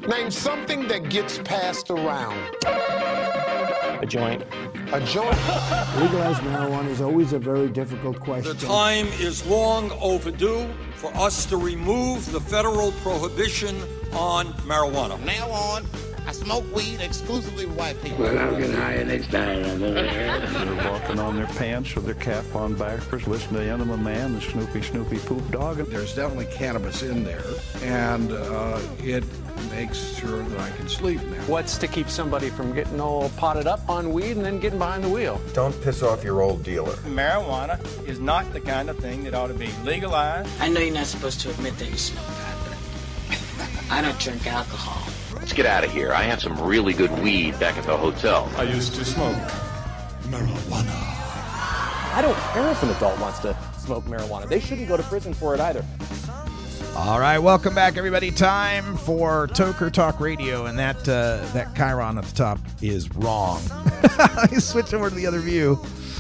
Name something that gets passed around. A joint. A joint? Legalized marijuana is always a very difficult question. The time is long overdue for us to remove the federal prohibition on marijuana. From now on, I smoke weed exclusively with white people. Well, I'm getting higher next time. They're walking on their pants with their cap on backwards, listening to Enema Man, the Snoopy Poop Dog. There's definitely cannabis in there, and it makes sure that I can sleep now. What's to keep somebody from getting all potted up on weed and then getting behind the wheel? Don't piss off your old dealer. Marijuana is not the kind of thing that ought to be legalized. I know you're not supposed to admit that you smoke pot, but I don't drink alcohol. Let's get out of here. I have some really good weed back at the hotel. I used to smoke marijuana. I don't care if an adult wants to smoke marijuana. They shouldn't go to prison for it either. All right, welcome back, everybody. Time for Toker Talk Radio, and that Chiron at the top is wrong. Let me switch over to the other view.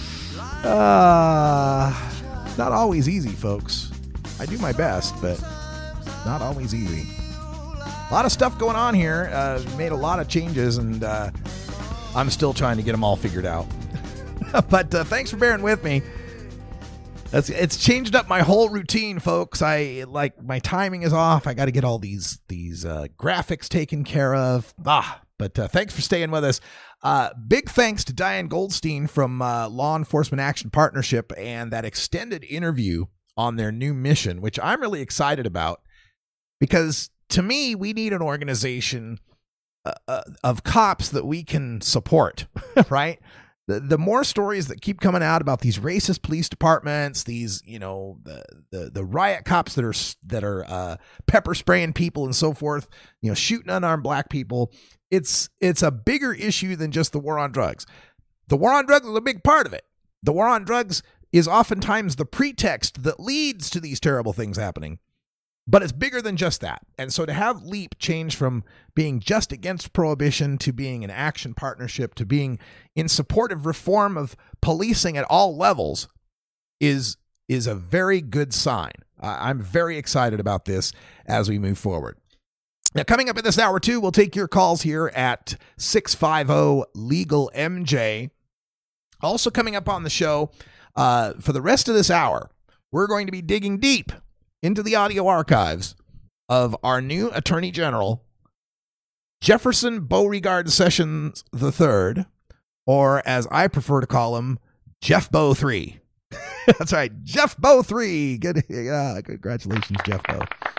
It's not always easy, folks. I do my best, but not always easy. A lot of stuff going on here. Made a lot of changes, and I'm still trying to get them all figured out. But thanks for bearing with me. It's changed up my whole routine, folks. My timing is off. I got to get all these graphics taken care of. But thanks for staying with us. Big thanks to Diane Goldstein from Law Enforcement Action Partnership and that extended interview on their new mission, which I'm really excited about because to me, we need an organization of cops that we can support, right? The more stories that keep coming out about these racist police departments, these, the riot cops that are pepper spraying people and so forth, shooting unarmed black people, it's a bigger issue than just the war on drugs. The war on drugs is a big part of it. The war on drugs is oftentimes the pretext that leads to these terrible things happening. But it's bigger than just that. And so to have LEAP change from being just against prohibition to being an action partnership to being in support of reform of policing at all levels is a very good sign. I'm very excited about this as we move forward. Now, coming up in this hour, too, we'll take your calls here at 650-LEGAL-MJ. Also coming up on the show for the rest of this hour, we're going to be digging deep into the audio archives of our new Attorney General, Jefferson Beauregard Sessions III, or as I prefer to call him, Jeff Beau 3. That's right, Jeff Beau 3. Good, congratulations, Jeff Beau.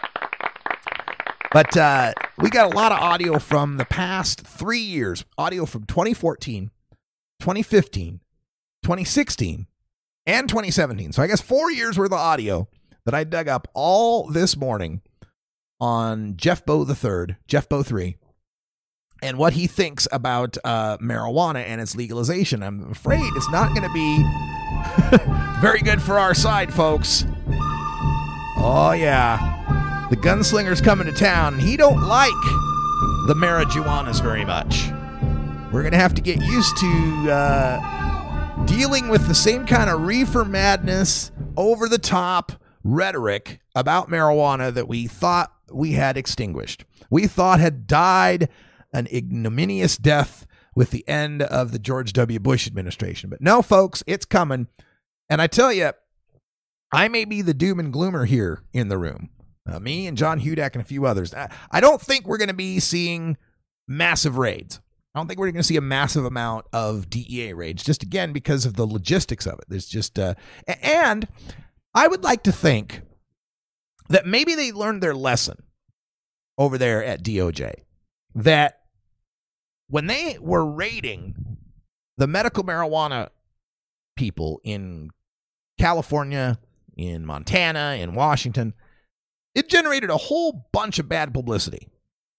But we got a lot of audio from the past 3 years, audio from 2014, 2015, 2016, and 2017. So I guess 4 years worth of audio that I dug up all this morning on Jeff Beau III, Jeff Beau 3, and what he thinks about marijuana and its legalization. I'm afraid it's not going to be very good for our side, folks. Oh, yeah. The gunslinger's coming to town, and he don't like the marijuanas very much. We're going to have to get used to dealing with the same kind of reefer madness, over-the-top rhetoric about marijuana that we thought we had extinguished. We thought had died an ignominious death with the end of the George W. Bush administration. But no, folks, it's coming. And I tell you, I may be the doom and gloomer here in the room. Me and John Hudak and a few others. I don't think we're going to be seeing massive raids. I don't think we're going to see a massive amount of DEA raids, just again, because of the logistics of it. There's just, and I would like to think that maybe they learned their lesson over there at DOJ, that when they were raiding the medical marijuana people in California, in Montana, in Washington, it generated a whole bunch of bad publicity.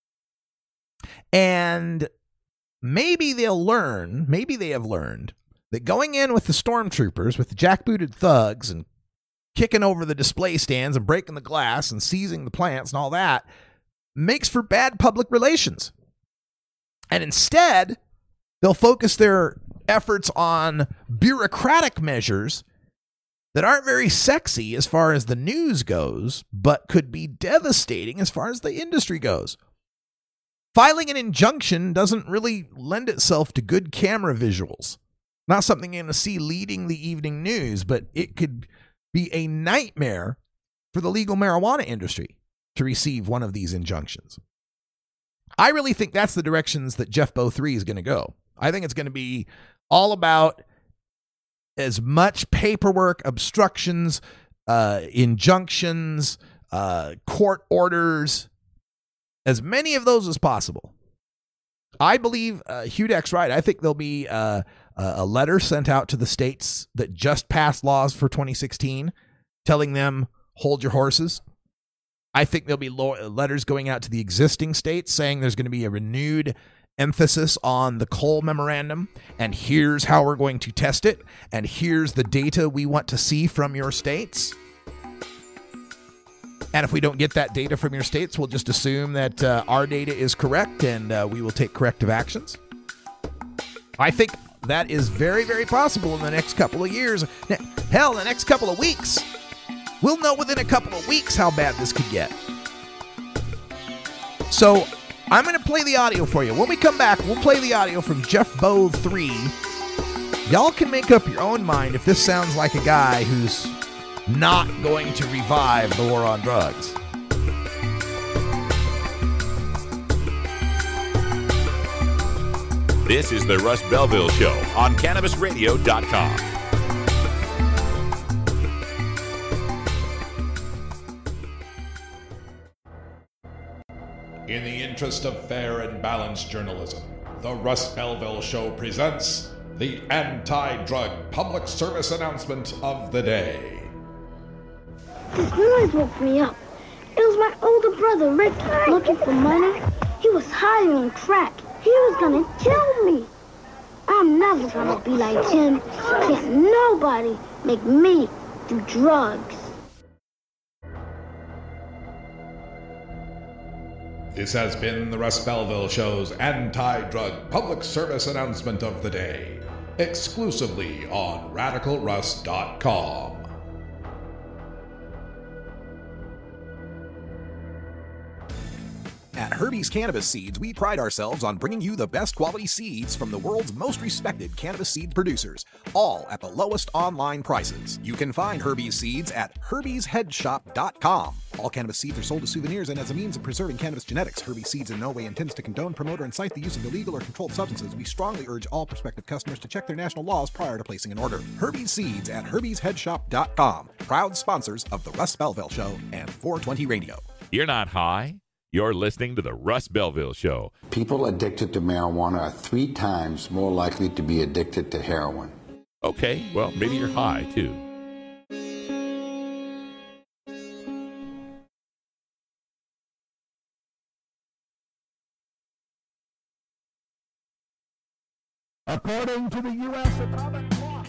And maybe they have learned that going in with the stormtroopers, with the jackbooted thugs and kicking over the display stands and breaking the glass and seizing the plants and all that makes for bad public relations. And instead, they'll focus their efforts on bureaucratic measures that aren't very sexy as far as the news goes, but could be devastating as far as the industry goes. Filing an injunction doesn't really lend itself to good camera visuals. Not something you're going to see leading the evening news, but it could be a nightmare for the legal marijuana industry to receive one of these injunctions. I really think that's the directions that Jeff Bow 3 is going to go. I think it's going to be all about as much paperwork, obstructions, injunctions, court orders, as many of those as possible. I believe Hudek's right. I think there'll be a letter sent out to the states that just passed laws for 2016 telling them, hold your horses. I think there'll be letters going out to the existing states saying there's going to be a renewed emphasis on the Cole Memorandum, and here's how we're going to test it, and here's the data we want to see from your states. And if we don't get that data from your states, we'll just assume that our data is correct, and we will take corrective actions. I think that is very, very possible in the next couple of years. Hell, the next couple of weeks. We'll know within a couple of weeks how bad this could get. So I'm going to play the audio for you. When we come back, we'll play the audio from Jeff Bow 3. Y'all can make up your own mind if this sounds like a guy who's not going to revive the war on drugs. This is the Russ Belville Show on CannabisRadio.com. In the interest of fair and balanced journalism, the Russ Belville Show presents the anti-drug public service announcement of the day. This noise woke me up. It was my older brother, Rick, looking for money. He was high on crack. He was gonna kill me. I'm never gonna be like him. Can't nobody make me do drugs. This has been the Russ Belville Show's anti-drug public service announcement of the day, exclusively on RadicalRuss.com. At Herbie's Cannabis Seeds, we pride ourselves on bringing you the best quality seeds from the world's most respected cannabis seed producers, all at the lowest online prices. You can find Herbie's Seeds at herbiesheadshop.com. All cannabis seeds are sold as souvenirs and as a means of preserving cannabis genetics. Herbie's Seeds in no way intends to condone, promote, or incite the use of illegal or controlled substances. We strongly urge all prospective customers to check their national laws prior to placing an order. Herbie's Seeds at herbiesheadshop.com. Proud sponsors of the Russ Belville Show and 420 Radio. You're not high? You're listening to the Russ Belville Show. People addicted to marijuana are 3 times more likely to be addicted to heroin. Okay, well, maybe you're high, too. According to the U.S. Atomic Clock.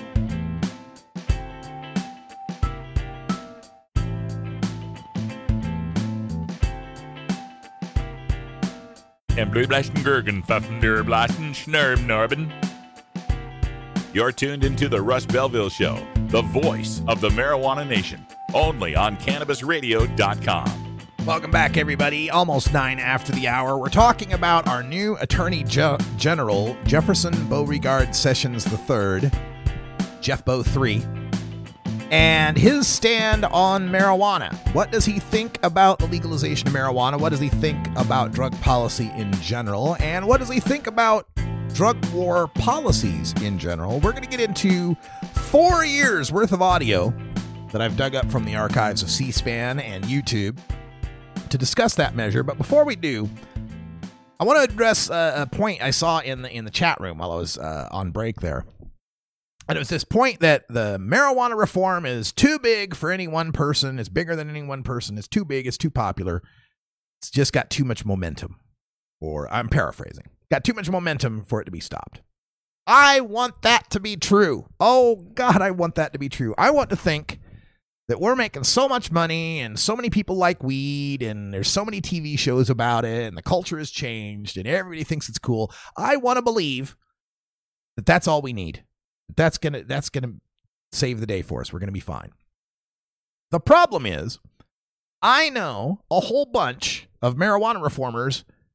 And blue blasten Gergen, Pfaffen der Blasten, Schnurb Norben. You're tuned into the Russ Belville Show, the voice of the marijuana nation, only on CannabisRadio.com. Welcome back, everybody. Almost 9 after the hour. We're talking about our new Attorney General, Jefferson Beauregard Sessions III, Jeff Bow 3, and his stand on marijuana. What does he think about the legalization of marijuana? What does he think about drug policy in general? And what does he think about drug war policies in general? We're going to get into 4 years worth of audio that I've dug up from the archives of C-SPAN and YouTube to discuss that measure. But before we do, I want to address a point I saw in the chat room while I was on break there. And it was this point that the marijuana reform is too big for any one person. It's bigger than any one person. It's too big. It's too popular. It's just got too much momentum. Or I'm paraphrasing. Got too much momentum for it to be stopped. I want that to be true. Oh, God, I want that to be true. I want to think that we're making so much money and so many people like weed and there's so many TV shows about it and the culture has changed and everybody thinks it's cool. I want to believe that that's all we need. That's gonna save the day for us. We're gonna be fine. The problem is, I know a whole bunch of marijuana reformers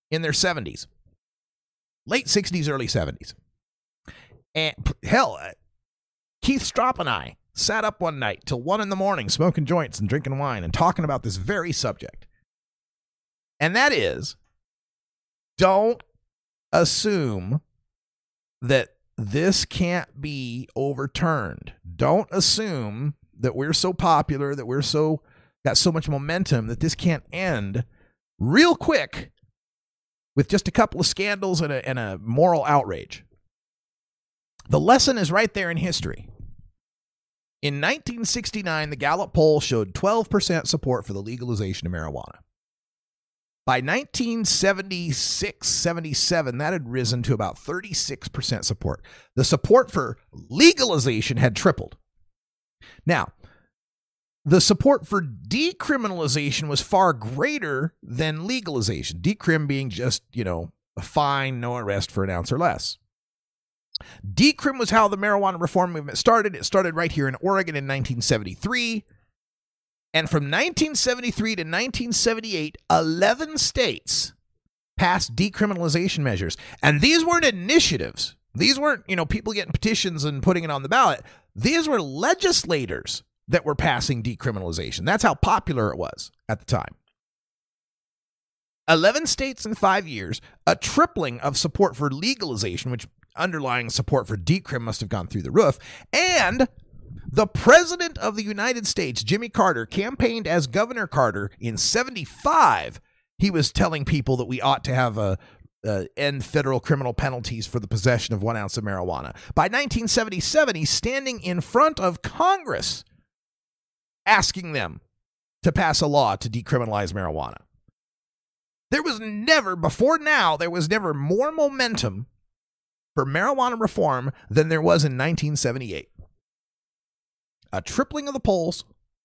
in their 70s, late 60s, early 70s. And hell, Keith Stropp and I sat up one night till 1 a.m. smoking joints and drinking wine and talking about this very subject. And that is, don't assume that this can't be overturned. Don't assume that we're so popular, that we're so got so much momentum that this can't end real quick with just a couple of scandals and a moral outrage. The lesson is right there in history. In 1969, the Gallup poll showed 12% support for the legalization of marijuana. By 1976-77, that had risen to about 36% support. The support for legalization had tripled. Now, the support for decriminalization was far greater than legalization. Decrim being just, a fine, no arrest for an ounce or less. Decrim was how the marijuana reform movement started. It started right here in Oregon in 1973. And from 1973 to 1978, 11 states passed decriminalization measures. And these weren't initiatives. These weren't, people getting petitions and putting it on the ballot. These were legislators that were passing decriminalization. That's how popular it was at the time. 11 states in 5 years, a tripling of support for legalization, which underlying support for decrim must have gone through the roof. And the President of the United States, Jimmy Carter, campaigned as Governor Carter in 1975. He was telling people that we ought to have end federal criminal penalties for the possession of 1 ounce of marijuana. By 1977, he's standing in front of Congress asking them to pass a law to decriminalize marijuana. There was never more momentum for marijuana reform than there was in 1978. A tripling of the polls,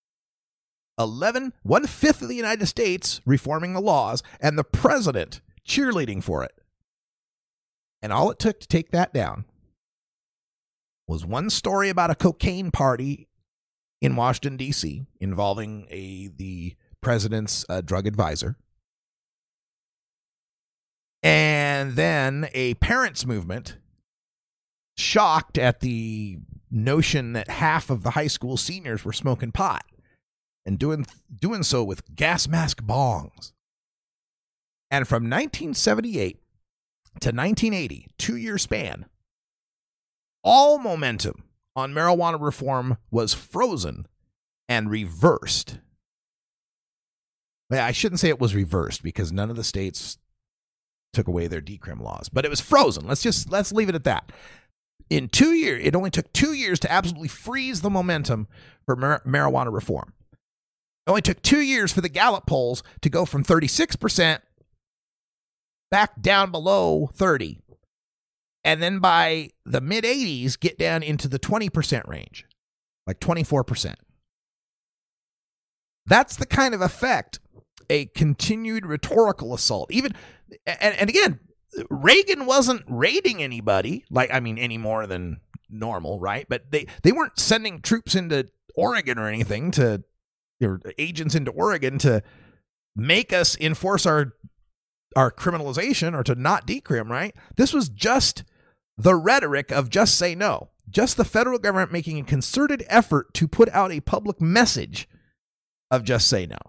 1/5 of the United States reforming the laws, and the president cheerleading for it. And all it took to take that down was one story about a cocaine party in Washington, D.C., involving the president's drug advisor. And then a parents' movement shocked at the notion that half of the high school seniors were smoking pot and doing so with gas mask bongs. And from 1978 to 1980, 2-year span, all momentum on marijuana reform was frozen and reversed. I shouldn't say it was reversed because none of the states took away their decrim laws, but it was frozen. Let's leave it at that. In 2 years, it only took 2 years to absolutely freeze the momentum for marijuana reform. It only took 2 years for the Gallup polls to go from 36% back down below 30%. And then by the mid-'80s, get down into the 20% range, like 24%. That's the kind of effect a continued rhetorical assault. And again, Reagan wasn't raiding anybody, any more than normal, right? But they weren't sending troops into Oregon or anything agents into Oregon to make us enforce our criminalization or to not decrim, right? This was just the rhetoric of just say no. Just the federal government making a concerted effort to put out a public message of just say no.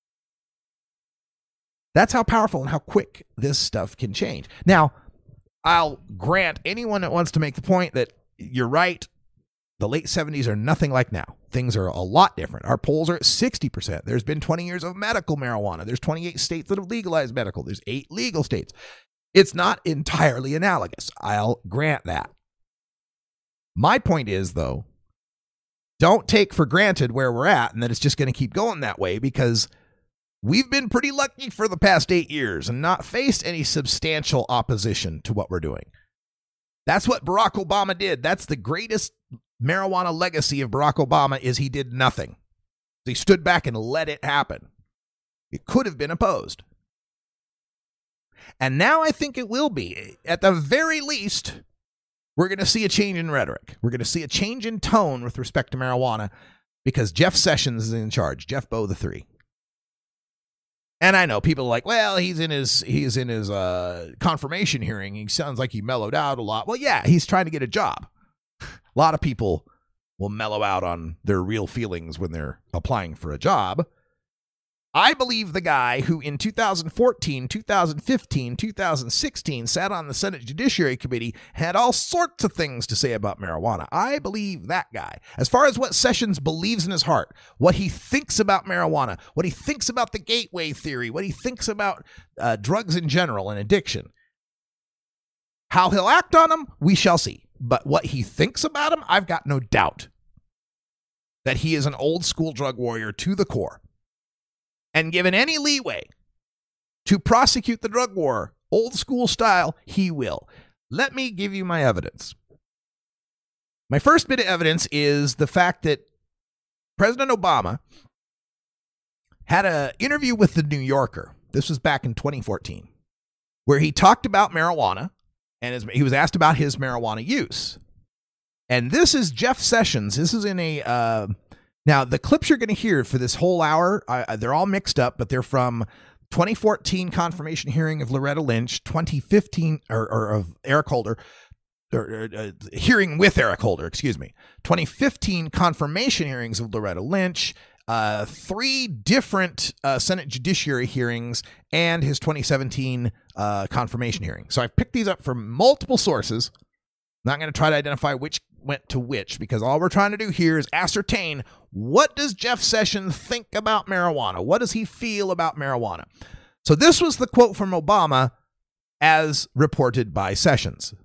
That's how powerful and how quick this stuff can change. Now, I'll grant anyone that wants to make the point that you're right. The late 70s are nothing like now. Things are a lot different. Our polls are at 60%. There's been 20 years of medical marijuana. There's 28 states that have legalized medical. There's 8 legal states. It's not entirely analogous. I'll grant that. My point is, though, don't take for granted where we're at and that it's just going to keep going that way, because we've been pretty lucky for the past 8 years and not faced any substantial opposition to what we're doing. That's what Barack Obama did. That's the greatest marijuana legacy of Barack Obama, is he did nothing. He stood back and let it happen. It could have been opposed. And now I think it will be. At the very least, we're going to see a change in rhetoric. We're going to see a change in tone with respect to marijuana, because Jeff Sessions is in charge, Jeff Beau III. And I know people are like, well, he's in his confirmation hearing. He sounds like he mellowed out a lot. Well, yeah, he's trying to get a job. A lot of people will mellow out on their real feelings when they're applying for a job. I believe the guy who in 2014, 2015, 2016 sat on the Senate Judiciary Committee had all sorts of things to say about marijuana. I believe that guy. As far as what Sessions believes in his heart, what he thinks about marijuana, what he thinks about the gateway theory, what he thinks about drugs in general and addiction, how he'll act on them, we shall see. But what he thinks about them, I've got no doubt that he is an old school drug warrior to the core. And given any leeway to prosecute the drug war, old school style, he will. Let me give you my evidence. My first bit of evidence is the fact that President Obama had an interview with the New Yorker. This was back in 2014, where he talked about marijuana, and he was asked about his marijuana use. And this is Jeff Sessions. This is in a... Now, the clips you're going to hear for this whole hour, they're all mixed up, but they're from 2014 confirmation hearing of Loretta Lynch, 2015, or of Eric Holder, hearing with Eric Holder, 2015 confirmation hearings of Loretta Lynch, 3 different Senate Judiciary hearings, and his 2017 confirmation hearing. So I've picked these up from multiple sources. I'm not going to try to identify which went to which, because all we're trying to do here is ascertain, what does Jeff Sessions think about marijuana? What does he feel about marijuana? So this was the quote from Obama as reported by Sessions.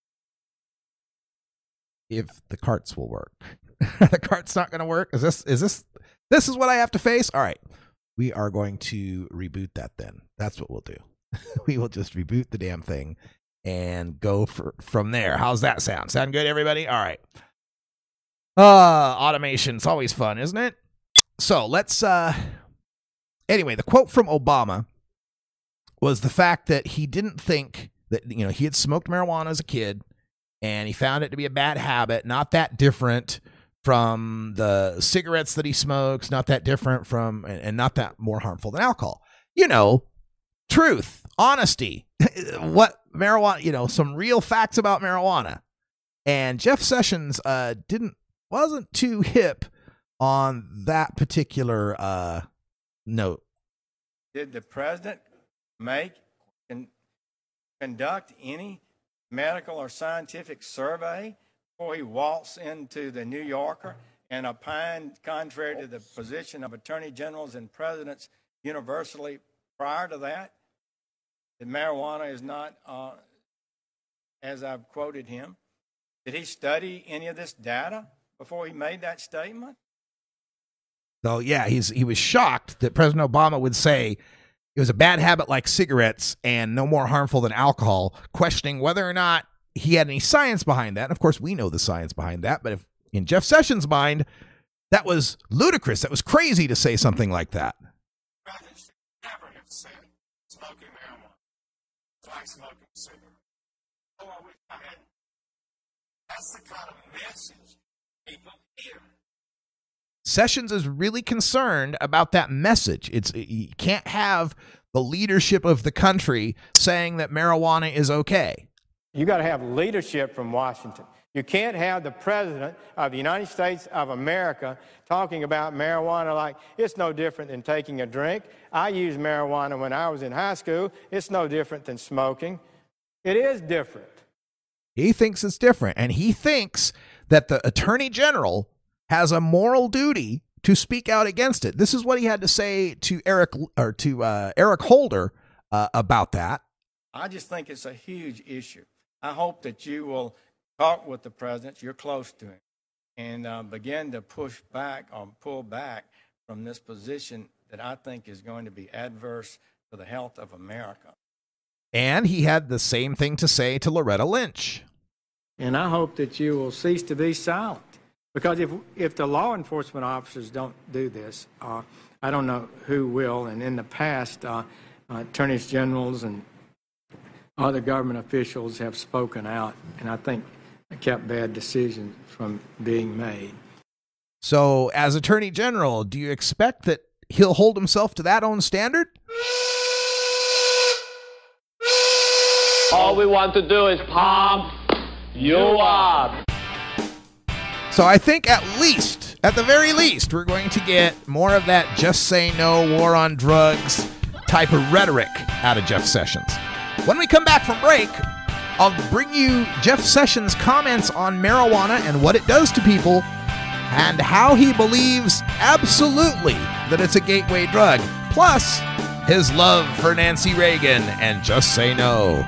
If the carts will work. The cart's not going to work? This is what I have to face? All right. We are going to reboot that then. That's what we'll do. We will just reboot the damn thing and go from there. How's that sound? Sound good, everybody? All right. Automation's always fun, isn't it? So let's, anyway, the quote from Obama was the fact that he didn't think that, he had smoked marijuana as a kid and he found it to be a bad habit, not that different from the cigarettes that he smokes, not that different from, and not that more harmful than alcohol. Truth, honesty, what marijuana, some real facts about marijuana. And Jeff Sessions wasn't too hip on that particular note. Did the president conduct any medical or scientific survey before he waltzed into the New Yorker and opined contrary to the position of attorney generals and presidents universally prior to that marijuana is not, as I've quoted him? Did he study any of this data before he made that statement? So, yeah, he was shocked that President Obama would say it was a bad habit like cigarettes and no more harmful than alcohol, questioning whether or not he had any science behind that. And of course, we know the science behind that, but if in Jeff Sessions' mind, that was ludicrous. That was crazy to say something like that. Smoking cigarettes. Oh, I wish I had. That's the kind of message people hear. Sessions is really concerned about that message. You can't have the leadership of the country saying that marijuana is okay. You got to have leadership from Washington. You can't have the president of the United States of America talking about marijuana like it's no different than taking a drink. I used marijuana when I was in high school. It's no different than smoking. It is different. He thinks it's different, and he thinks that the attorney general has a moral duty to speak out against it. This is what he had to say to Eric Holder about that. I just think it's a huge issue. I hope that you will talk with the president, you're close to him, and begin to push back or pull back from this position that I think is going to be adverse to the health of America. And he had the same thing to say to Loretta Lynch. And I hope that you will cease to be silent. Because if the law enforcement officers don't do this, I don't know who will. And in the past, attorneys generals and other government officials have spoken out, and I think kept bad decisions from being made. So, as Attorney General, do you expect that he'll hold himself to that own standard? All we want to do is pump you up. So I think at the very least, we're going to get more of that just say no, war on drugs type of rhetoric out of Jeff Sessions. When we come back from break, I'll bring you Jeff Sessions' comments on marijuana and what it does to people and how he believes absolutely that it's a gateway drug, plus his love for Nancy Reagan and just say no.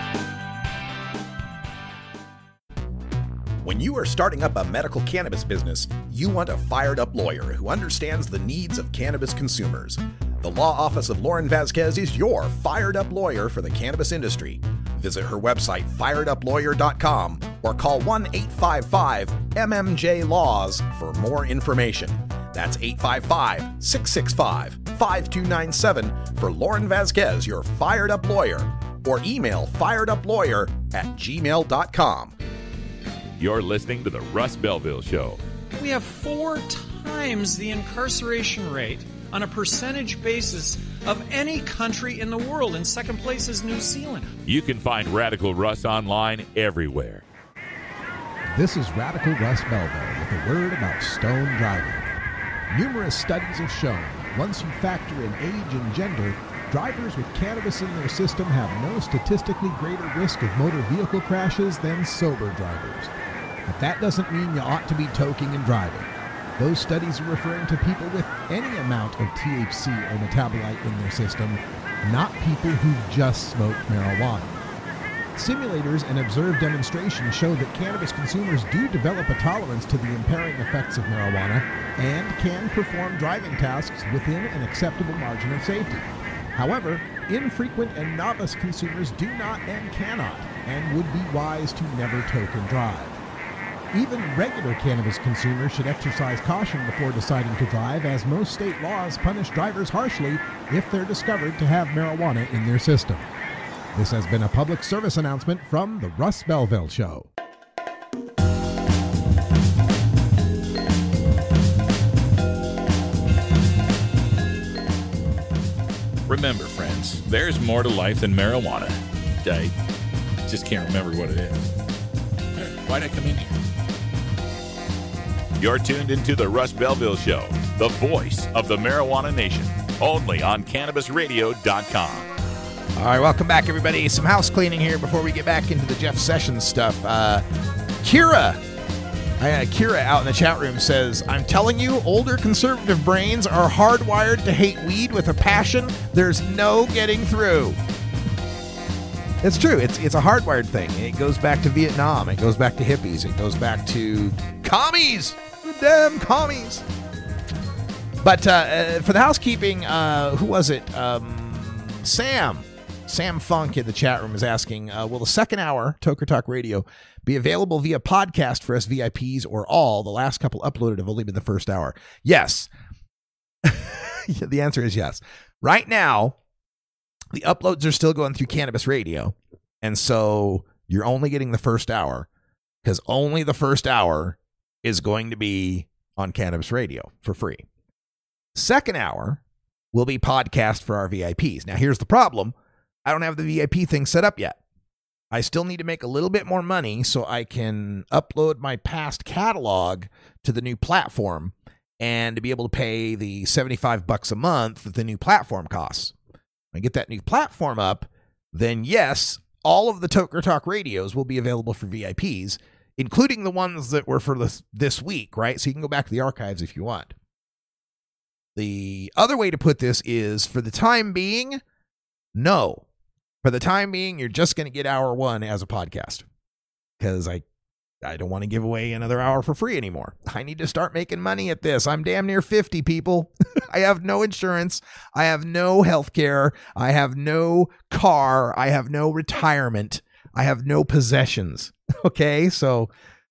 When you are starting up a medical cannabis business, you want a fired-up lawyer who understands the needs of cannabis consumers. The law office of Lauren Vasquez is your fired-up lawyer for the cannabis industry. Visit her website, fireduplawyer.com, or call 1-855-MMJ-LAWS for more information. That's 855-665-5297 for Lauren Vasquez, your fired-up lawyer, or email fireduplawyer@gmail.com. You're listening to the Russ Belville Show. We have 4 times the incarceration rate on a percentage basis of any country in the world, and second place is New Zealand. You can find Radical Russ online everywhere. This is Radical Russ Belville with a word about stone driving. Numerous studies have shown that once you factor in age and gender, drivers with cannabis in their system have no statistically greater risk of motor vehicle crashes than sober drivers. But that doesn't mean you ought to be toking and driving. Those studies are referring to people with any amount of THC or metabolite in their system, not people who've just smoked marijuana. Simulators and observed demonstrations show that cannabis consumers do develop a tolerance to the impairing effects of marijuana and can perform driving tasks within an acceptable margin of safety. However, infrequent and novice consumers do not and cannot, and would be wise to never toke and drive. Even regular cannabis consumers should exercise caution before deciding to drive, as most state laws punish drivers harshly if they're discovered to have marijuana in their system. This has been a public service announcement from the Russ Belville Show. Remember, friends, there's more to life than marijuana. I just can't remember what it is. Why'd I come in here? You're tuned into the Russ Belville Show, the voice of the marijuana nation, only on CannabisRadio.com. All right, welcome back, everybody. Some house cleaning here before we get back into the Jeff Sessions stuff. Kira out in the chat room says, I'm telling you, older conservative brains are hardwired to hate weed with a passion there's no getting through. It's true. It's a hardwired thing. It goes back to Vietnam. It goes back to hippies. It goes back to commies. The damn commies. But for the housekeeping, who was it? Sam Funk in the chat room is asking, will the second hour, Toker Talk Radio, be available via podcast for us VIPs or all? The last couple uploaded have only been the first hour. Yes. The answer is yes. Right now, the uploads are still going through Cannabis Radio. And so you're only getting the first hour, because only the first hour is going to be on Cannabis Radio for free. Second hour will be podcast for our VIPs. Now, here's the problem. I don't have the VIP thing set up yet. I still need to make a little bit more money so I can upload my past catalog to the new platform and to be able to pay the $75 a month that the new platform costs. When I get that new platform up, then yes, all of the Toker Talk radios will be available for VIPs, including the ones that were for this week, right? So you can go back to the archives if you want. The other way to put this is, for the time being, no. For the time being, you're just going to get hour one as a podcast, because I don't want to give away another hour for free anymore. I need to start making money at this. I'm damn near 50, people. I have no insurance. I have no health care. I have no car. I have no retirement. I have no possessions. Okay, so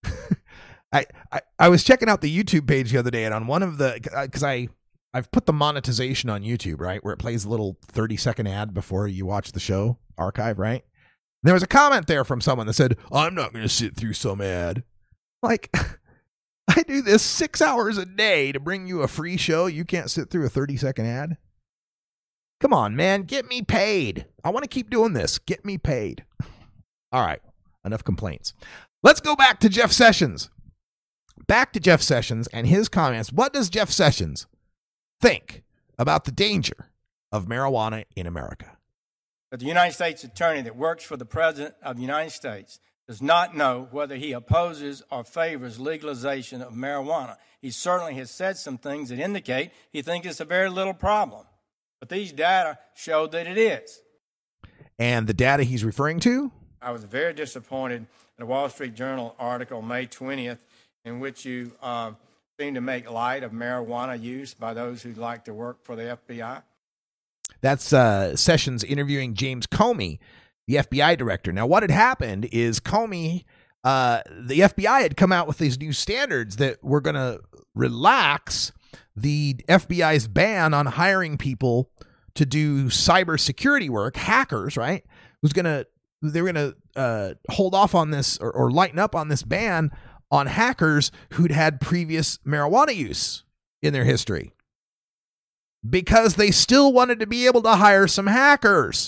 I was checking out the YouTube page the other day, and on one of the, because I've put the monetization on YouTube, right, where it plays a little 30-second ad before you watch the show archive, right? And there was a comment there from someone that said, I'm not going to sit through some ad. Like, I do this 6 hours a day to bring you a free show. You can't sit through a 30-second ad? Come on, man. Get me paid. I want to keep doing this. Get me paid. All right. Enough complaints. Let's go back to Jeff Sessions. Back to Jeff Sessions and his comments. What does Jeff Sessions think about the danger of marijuana in America? But the United States attorney that works for the President of the United States does not know whether he opposes or favors legalization of marijuana. He certainly has said some things that indicate he thinks it's a very little problem. But these data show that it is. And the data he's referring to? I was very disappointed in a Wall Street Journal article May 20th in which you seem to make light of marijuana use by those who like to work for the FBI. That's Sessions interviewing James Comey, the FBI director. Now, what had happened is Comey, the FBI had come out with these new standards that were going to relax the FBI's ban on hiring people to do cybersecurity work, hackers, right? They were going to hold off on this or lighten up on this ban on hackers who'd had previous marijuana use in their history, because they still wanted to be able to hire some hackers.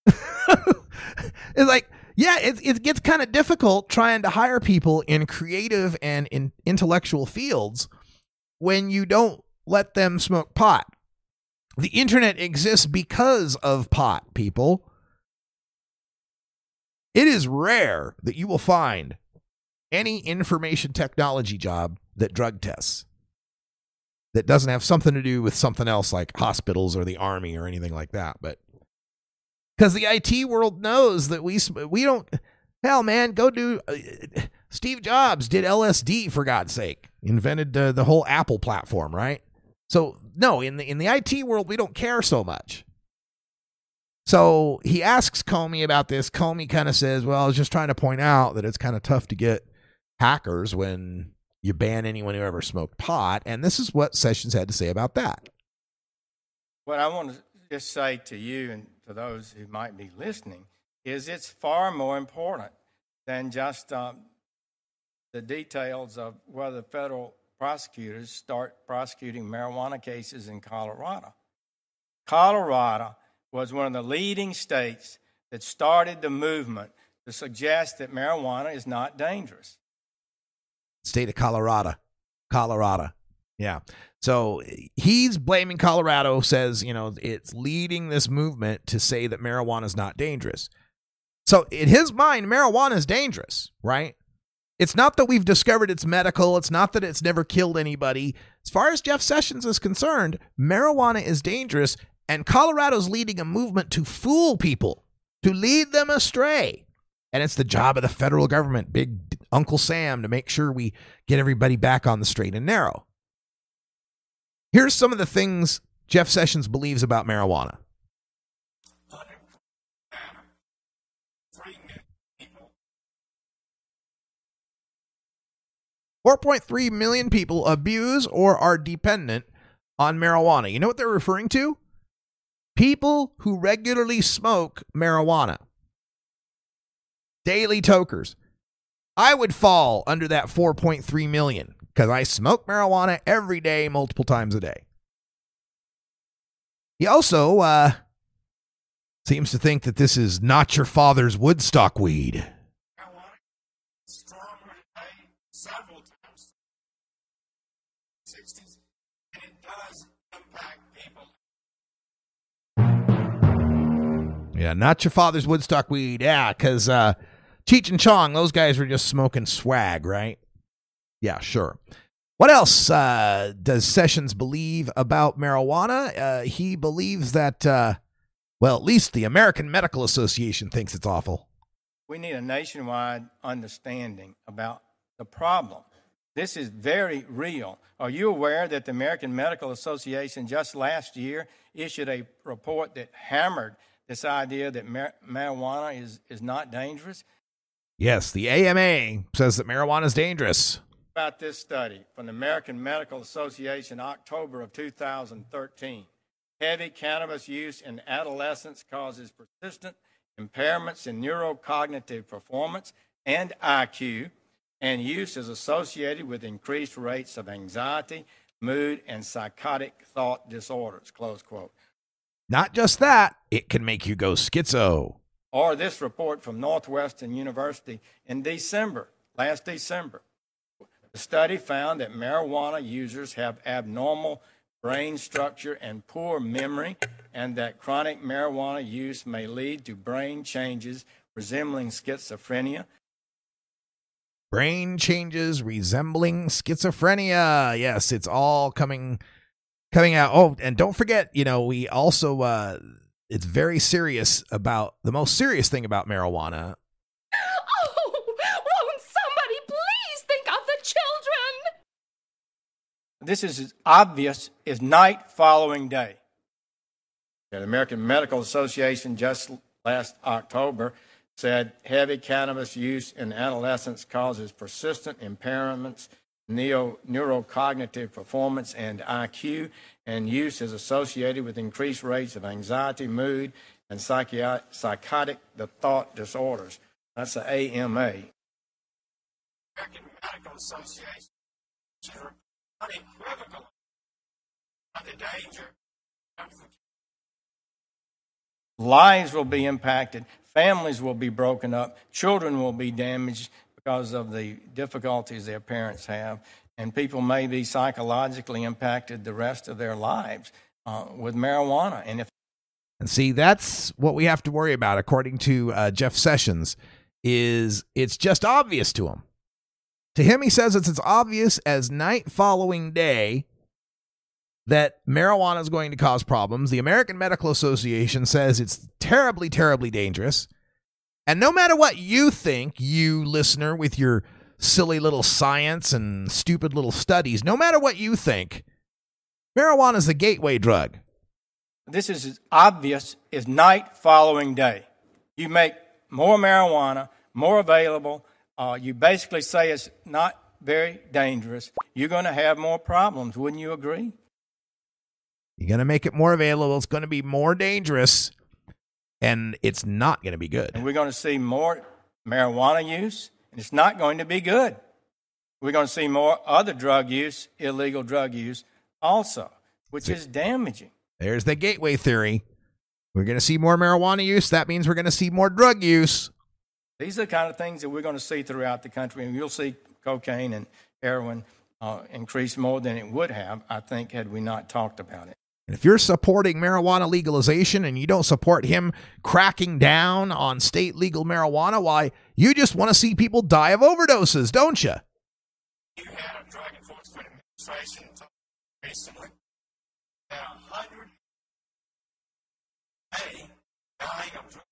It's like, yeah, it gets kind of difficult trying to hire people in creative and in intellectual fields when you don't let them smoke pot. The internet exists because of pot, people. It is rare that you will find any information technology job that drug tests, that doesn't have something to do with something else like hospitals or the army or anything like that. But because the IT world knows that we don't, hell, man, go do, Steve Jobs did LSD, for God's sake, invented the whole Apple platform, right? So no, in the IT world, we don't care so much. So he asks Comey about this. Comey kind of says, well, I was just trying to point out that it's kind of tough to get hackers when you ban anyone who ever smoked pot. And this is what Sessions had to say about that. What I want to just say to you and to those who might be listening is it's far more important than just the details of whether federal prosecutors start prosecuting marijuana cases in Colorado. Colorado was one of the leading states that started the movement to suggest that marijuana is not dangerous. State of Colorado. Yeah. So he's blaming Colorado, says, it's leading this movement to say that marijuana is not dangerous. So in his mind, marijuana is dangerous, right? It's not that we've discovered it's medical. It's not that it's never killed anybody. As far as Jeff Sessions is concerned, marijuana is dangerous, and Colorado's leading a movement to fool people, to lead them astray. And it's the job of the federal government, big Uncle Sam, to make sure we get everybody back on the straight and narrow. Here's some of the things Jeff Sessions believes about marijuana. 4.3 million people abuse or are dependent on marijuana. You know what they're referring to? People who regularly smoke marijuana. Daily tokers. I would fall under that 4.3 million because I smoke marijuana every day, multiple times a day. He also seems to think that this is not your father's Woodstock weed. Several times. 60s, and it does impact people. Yeah, not your father's Woodstock weed. Yeah, because Cheech and Chong, those guys were just smoking swag, right? Yeah, sure. What else does Sessions believe about marijuana? He believes that, at least the American Medical Association thinks it's awful. We need a nationwide understanding about the problem. This is very real. Are you aware that the American Medical Association just last year issued a report that hammered this idea that marijuana is not dangerous? Yes, the AMA says that marijuana is dangerous. About this study from the American Medical Association, October of 2013. Heavy cannabis use in adolescence causes persistent impairments in neurocognitive performance and IQ, and use is associated with increased rates of anxiety, mood, and psychotic thought disorders, close quote. Not just that, it can make you go schizo. Or this report from Northwestern University in last December. The study found that marijuana users have abnormal brain structure and poor memory, and that chronic marijuana use may lead to brain changes resembling schizophrenia. Brain changes resembling schizophrenia. Yes, it's all coming out. Oh, and don't forget, we also, it's very serious about, the most serious thing about marijuana. Oh, won't somebody please think of the children? This is as obvious as night following day. The American Medical Association just last October said heavy cannabis use in adolescents causes persistent impairments, neurocognitive performance, and IQ, and use is associated with increased rates of anxiety, mood, and psychotic thought disorders. That's the AMA. American Medical Association is unequivocal of the danger. Lives will be impacted, families will be broken up, children will be damaged because of the difficulties their parents have, and people may be psychologically impacted the rest of their lives with marijuana. And see, that's what we have to worry about, according to Jeff Sessions, is it's just obvious to him. To him, he says it's as obvious as night following day that marijuana is going to cause problems. The American Medical Association says it's terribly, terribly dangerous. And no matter what you think, you listener with your silly little science and stupid little studies, no matter what you think, marijuana is the gateway drug. This is as obvious as night following day. You make more marijuana, more available. You basically say it's not very dangerous. You're going to have more problems. Wouldn't you agree? You're going to make it more available. It's going to be more dangerous, and it's not going to be good. And we're going to see more marijuana use, and it's not going to be good. We're going to see more other drug use, illegal drug use also, which is damaging. There's the gateway theory. We're going to see more marijuana use. That means we're going to see more drug use. These are the kind of things that we're going to see throughout the country, and you'll see cocaine and heroin increase more than it would have, I think, had we not talked about it. And if you're supporting marijuana legalization and you don't support him cracking down on state legal marijuana, why, you just want to see people die of overdoses, don't you? You had a Drug Enforcement Administration recently that 100 dying of drugs.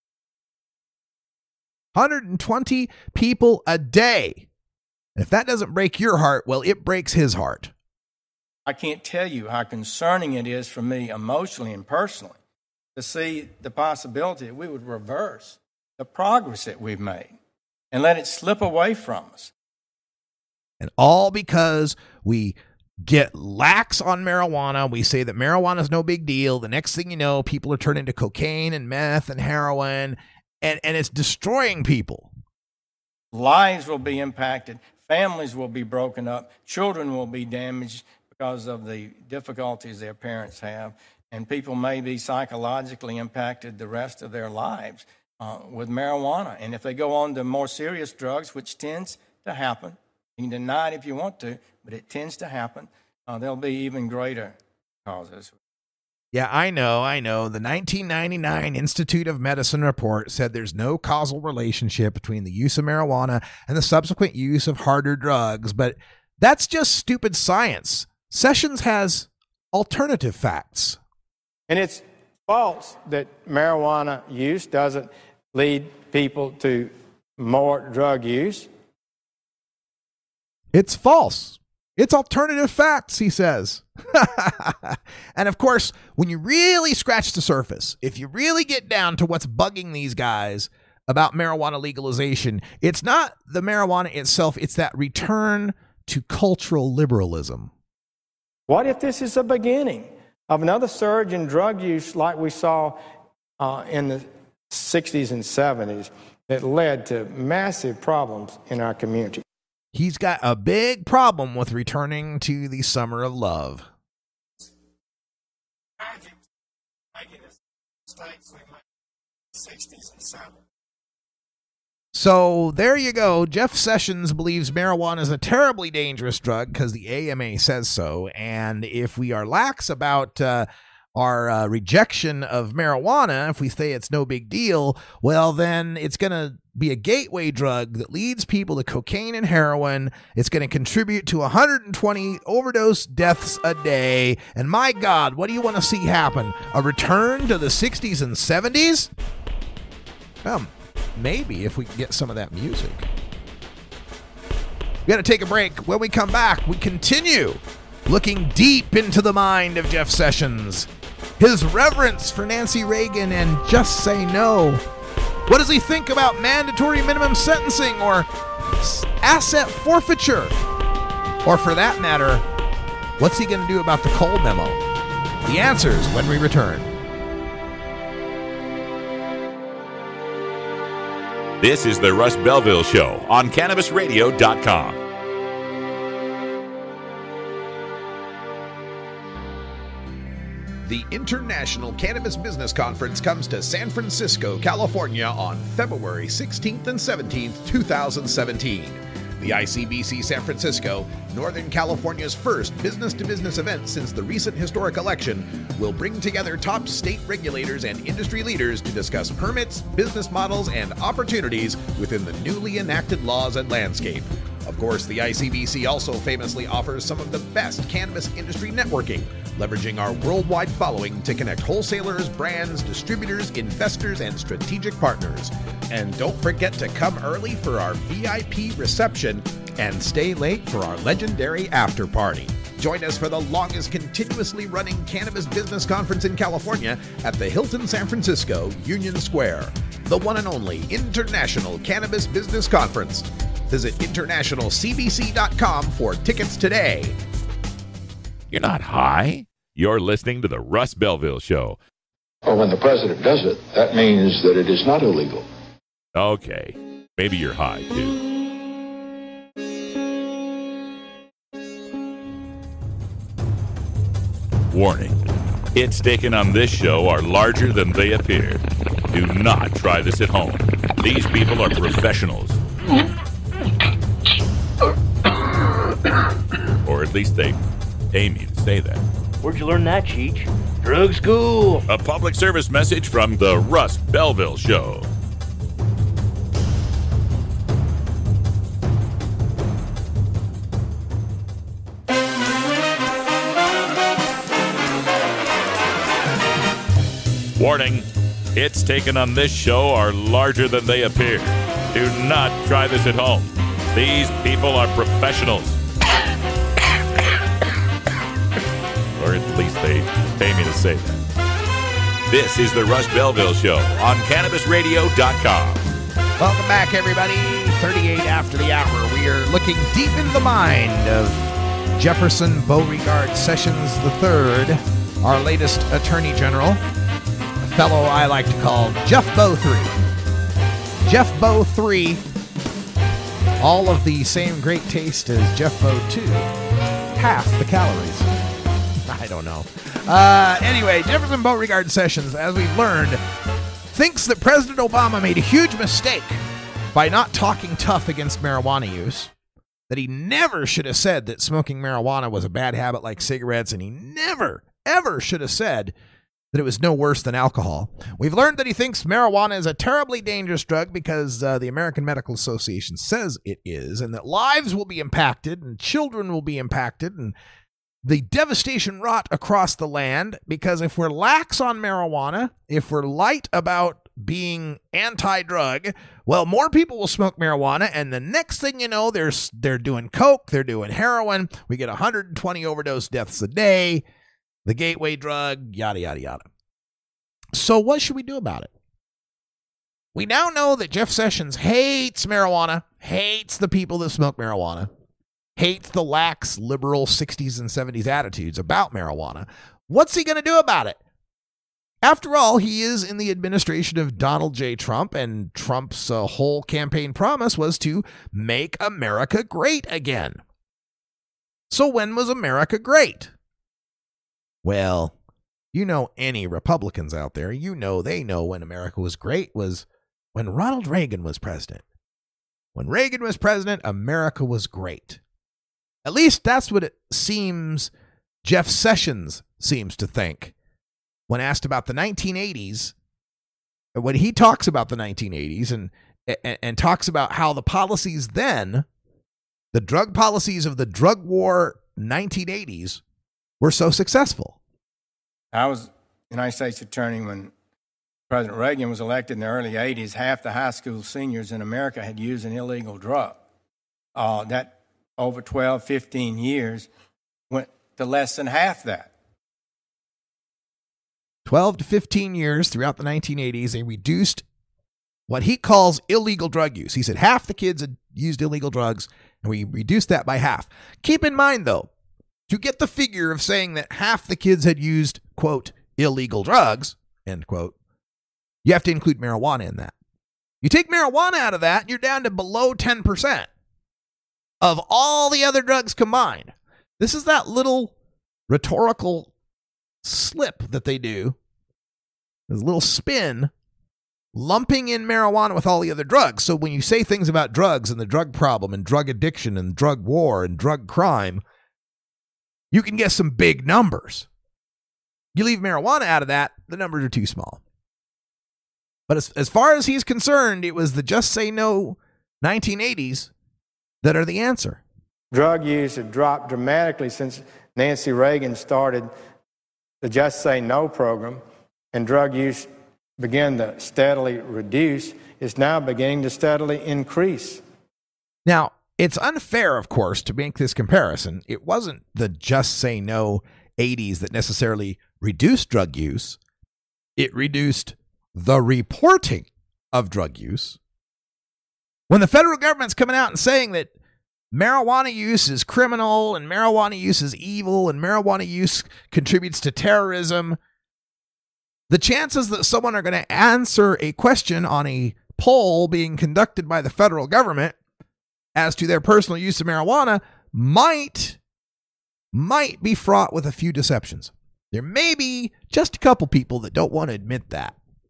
120 people a day. And if that doesn't break your heart, well, it breaks his heart. I can't tell you how concerning it is for me emotionally and personally to see the possibility that we would reverse the progress that we've made and let it slip away from us. And all because we get lax on marijuana. We say that marijuana is no big deal. The next thing you know, people are turning to cocaine and meth and heroin, and it's destroying people. Lives will be impacted. Families will be broken up. Children will be damaged because of the difficulties their parents have, and people may be psychologically impacted the rest of their lives with marijuana. And if they go on to more serious drugs, which tends to happen, you can deny it if you want to, but it tends to happen, there'll be even greater causes. Yeah, I know. The 1999 Institute of Medicine report said there's no causal relationship between the use of marijuana and the subsequent use of harder drugs, but that's just stupid science. Sessions has alternative facts. And it's false that marijuana use doesn't lead people to more drug use. It's false. It's alternative facts, he says. And of course, when you really scratch the surface, if you really get down to what's bugging these guys about marijuana legalization, it's not the marijuana itself, it's that return to cultural liberalism. What if this is the beginning of another surge in drug use like we saw in the 60s and 70s that led to massive problems in our community? He's got a big problem with returning to the summer of love. Tragic. Make mistakes we made in the 60s and 70s. So there you go. Jeff Sessions believes marijuana is a terribly dangerous drug because the AMA says so. And if we are lax about our rejection of marijuana, if we say it's no big deal, well, then it's going to be a gateway drug that leads people to cocaine and heroin. It's going to contribute to 120 overdose deaths a day. And my God, what do you want to see happen? A return to the 60s and 70s? Maybe if we can get some of that music. We got to take a break. When we come back, we continue looking deep into the mind of Jeff Sessions. His reverence for Nancy Reagan and Just Say No. What does he think about mandatory minimum sentencing or asset forfeiture? Or for that matter, what's he going to do about the Cole memo? The answers when we return. This is the Russ Belville Show on CannabisRadio.com. The International Cannabis Business Conference comes to San Francisco, California on February 16th and 17th, 2017. The ICBC San Francisco, Northern California's first business-to-business event since the recent historic election, will bring together top state regulators and industry leaders to discuss permits, business models, and opportunities within the newly enacted laws and landscape. Of course, the ICBC also famously offers some of the best cannabis industry networking, leveraging our worldwide following to connect wholesalers, brands, distributors, investors, and strategic partners. And don't forget to come early for our VIP reception and stay late for our legendary after party. Join us for the longest continuously running cannabis business conference in California at the Hilton San Francisco, Union Square. The one and only International Cannabis Business Conference. Visit internationalcbc.com for tickets today. You're not high. You're listening to the Russ Belville Show. Well, when the president does it, that means that it is not illegal. Okay. Maybe you're high, too. Warning. Hits taken on this show are larger than they appear. Do not try this at home. These people are professionals. Or at least they pay me to say that. Where'd you learn that, Cheech? Drug school. A public service message from the Russ Belville Show. Warning, hits taken on this show are larger than they appear. Do not try this at home. These people are professionals. Or at least they pay me to say that. This is the Russ Belville Show on CannabisRadio.com. Welcome back, everybody. 38 after the hour. We are looking deep into the mind of Jefferson Beauregard Sessions III, our latest Attorney General, a fellow I like to call Jeff Beau III. Jeff Beau III, all of the same great taste as Jeff Beau II, half the calories. I don't know. Anyway, Jefferson Beauregard Sessions, as we've learned, thinks that President Obama made a huge mistake by not talking tough against marijuana use, that he never should have said that smoking marijuana was a bad habit like cigarettes, and he never, ever should have said that it was no worse than alcohol. We've learned that he thinks marijuana is a terribly dangerous drug because the American Medical Association says it is, and that lives will be impacted and children will be impacted and the devastation wrought across the land, because if we're lax on marijuana, if we're light about being anti-drug, well, more people will smoke marijuana, and the next thing you know, they're doing coke, they're doing heroin, we get 120 overdose deaths a day, the gateway drug, yada, yada, yada. So what should we do about it? We now know that Jeff Sessions hates marijuana, hates the people that smoke marijuana, hates the lax liberal 60s and 70s attitudes about marijuana. What's he going to do about it? After all, he is in the administration of Donald J. Trump, and Trump's whole campaign promise was to make America great again. So when was America great? Well, you know, any Republicans out there, you know, they know when America was great was when Ronald Reagan was president. When Reagan was president, America was great. At least that's what it seems Jeff Sessions seems to think when asked about the 1980s. When he talks about the 1980s and talks about how the policies then, the drug policies of the drug war 1980s, were so successful. I was United States Attorney when President Reagan was elected in the early 80s. Half the high school seniors in America had used an illegal drug. That over 12, 15 years went to less than half that. 12 to 15 years throughout the 1980s, they reduced what he calls illegal drug use. He said half the kids had used illegal drugs, and we reduced that by half. Keep in mind, though, to get the figure of saying that half the kids had used, quote, illegal drugs, end quote, you have to include marijuana in that. You take marijuana out of that, you're down to below 10% of all the other drugs combined. This is that little rhetorical slip that they do, this little spin, lumping in marijuana with all the other drugs. So when you say things about drugs and the drug problem and drug addiction and drug war and drug crime, you can get some big numbers. You leave marijuana out of that, the numbers are too small. But as far as he's concerned, it was the Just Say No 1980s that are the answer. Drug use had dropped dramatically since Nancy Reagan started the Just Say No program, and drug use began to steadily reduce. It's now beginning to steadily increase. Now, it's unfair, of course, to make this comparison. It wasn't the Just Say No 80s that necessarily reduced drug use. It reduced the reporting of drug use. When the federal government's coming out and saying that marijuana use is criminal and marijuana use is evil and marijuana use contributes to terrorism, the chances that someone are going to answer a question on a poll being conducted by the federal government as to their personal use of marijuana might be fraught with a few deceptions. There may be just a couple people that don't want to admit that.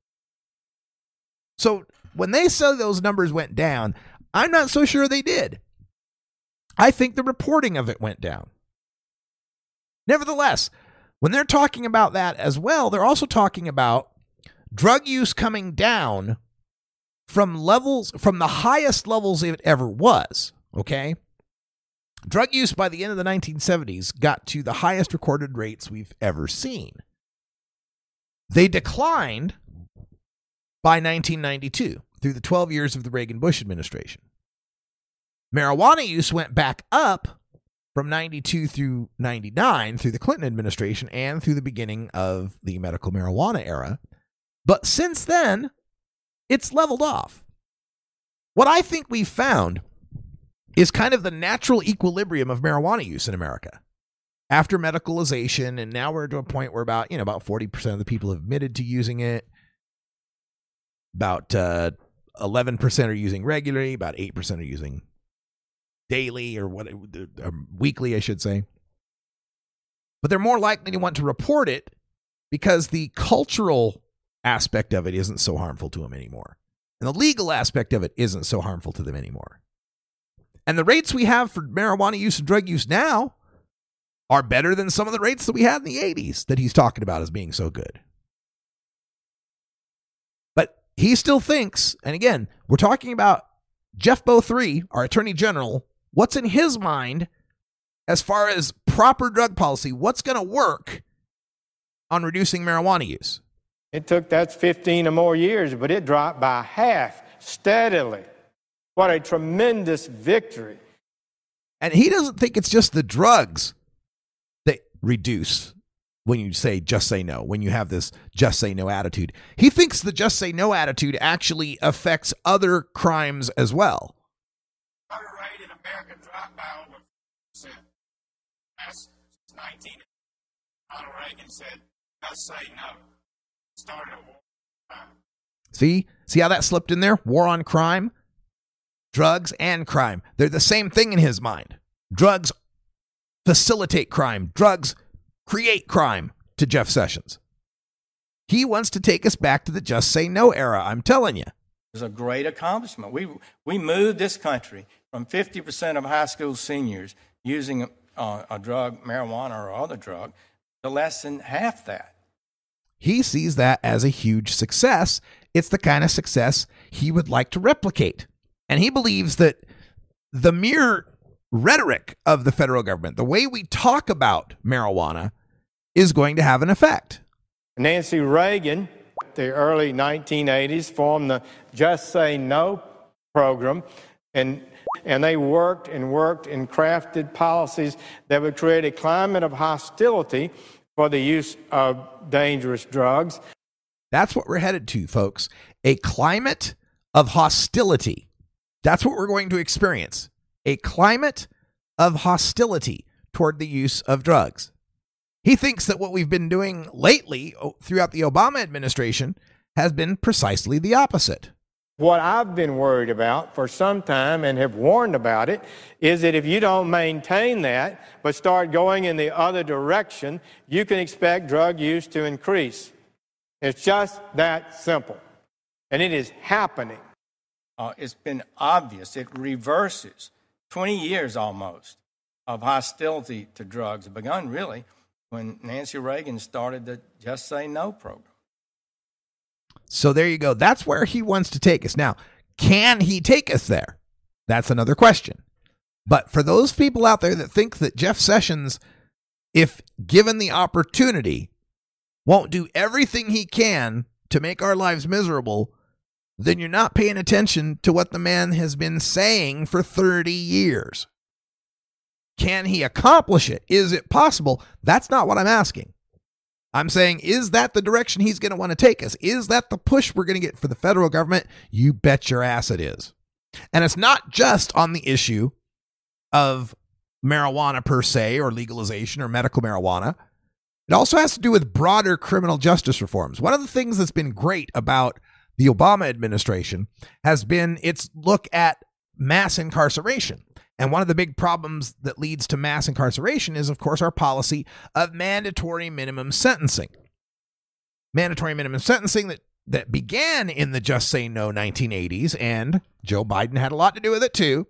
So when they say those numbers went down, I'm not so sure they did. I think the reporting of it went down. Nevertheless, when they're talking about that as well, they're also talking about drug use coming down from the highest levels it ever was, okay? Drug use by the end of the 1970s got to the highest recorded rates we've ever seen. They declined by 1992 through the 12 years of the Reagan-Bush administration. Marijuana use went back up from 92 through 99 through the Clinton administration and through the beginning of the medical marijuana era. But since then, it's leveled off. What I think we've found is kind of the natural equilibrium of marijuana use in America. After medicalization, and now we're to a point where about 40% of the people have admitted to using it. About 11% are using regularly, about 8% are using daily or weekly, I should say. But they're more likely to want to report it because the cultural aspect of it isn't so harmful to them anymore. And the legal aspect of it isn't so harmful to them anymore. And the rates we have for marijuana use and drug use now are better than some of the rates that we had in the 80s that he's talking about as being so good. But he still thinks, and again, we're talking about Jeff Beau III, our Attorney General, what's in his mind as far as proper drug policy, what's going to work on reducing marijuana use. It took that 15 or more years, but it dropped by half steadily. What a tremendous victory. And he doesn't think it's just the drugs that reduce when you say just say no, when you have this just say no attitude. He thinks the just say no attitude actually affects other crimes as well. Murder rate in America dropped by over 50%. That's 19. Ronald Reagan said, just say no. Started a war. See how that slipped in there? War on crime, drugs and crime. They're the same thing in his mind. Drugs facilitate crime. Drugs create crime to Jeff Sessions. He wants to take us back to the Just Say No era, I'm telling you. It was a great accomplishment. We moved this country from 50% of high school seniors using a drug, marijuana or other drug, to less than half that. He sees that as a huge success. It's the kind of success he would like to replicate. And he believes that the mere rhetoric of the federal government, the way we talk about marijuana, is going to have an effect. Nancy Reagan, the early 1980s, formed the Just Say No program, and they worked and crafted policies that would create a climate of hostility for the use of dangerous drugs. That's what we're headed to, folks. A climate of hostility. That's what we're going to experience. A climate of hostility toward the use of drugs. He thinks that what we've been doing lately throughout the Obama administration has been precisely the opposite. What I've been worried about for some time and have warned about it is that if you don't maintain that but start going in the other direction, you can expect drug use to increase. It's just that simple. And it is happening. It's been obvious. It reverses 20 years almost of hostility to drugs. It begun really when Nancy Reagan started the Just Say No program. So there you go. That's where he wants to take us. Now, can he take us there? That's another question. But for those people out there that think that Jeff Sessions, if given the opportunity, won't do everything he can to make our lives miserable, then you're not paying attention to what the man has been saying for 30 years. Can he accomplish it? Is it possible? That's not what I'm asking. I'm saying, is that the direction he's going to want to take us? Is that the push we're going to get for the federal government? You bet your ass it is. And it's not just on the issue of marijuana per se, or legalization or medical marijuana. It also has to do with broader criminal justice reforms. One of the things that's been great about the Obama administration has been its look at mass incarceration. And one of the big problems that leads to mass incarceration is, of course, our policy of mandatory minimum sentencing. Mandatory minimum sentencing that began in the Just Say No 1980s, and Joe Biden had a lot to do with it too.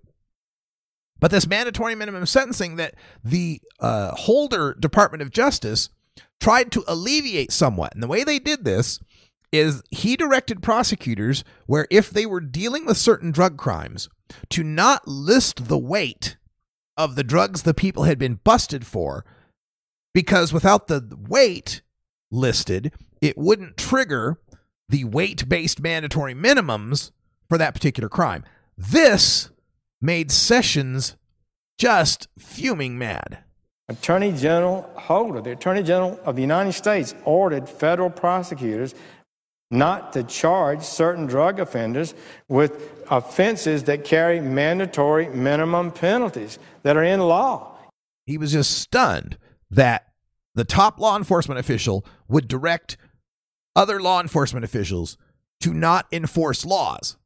But this mandatory minimum sentencing that the Holder Department of Justice tried to alleviate somewhat. And the way they did this is he directed prosecutors where if they were dealing with certain drug crimes to not list the weight of the drugs the people had been busted for, because without the weight listed, it wouldn't trigger the weight-based mandatory minimums for that particular crime. This made Sessions just fuming mad. Attorney General Holder, the Attorney General of the United States, ordered federal prosecutors not to charge certain drug offenders with offenses that carry mandatory minimum penalties that are in law. He was just stunned that the top law enforcement official would direct other law enforcement officials to not enforce laws.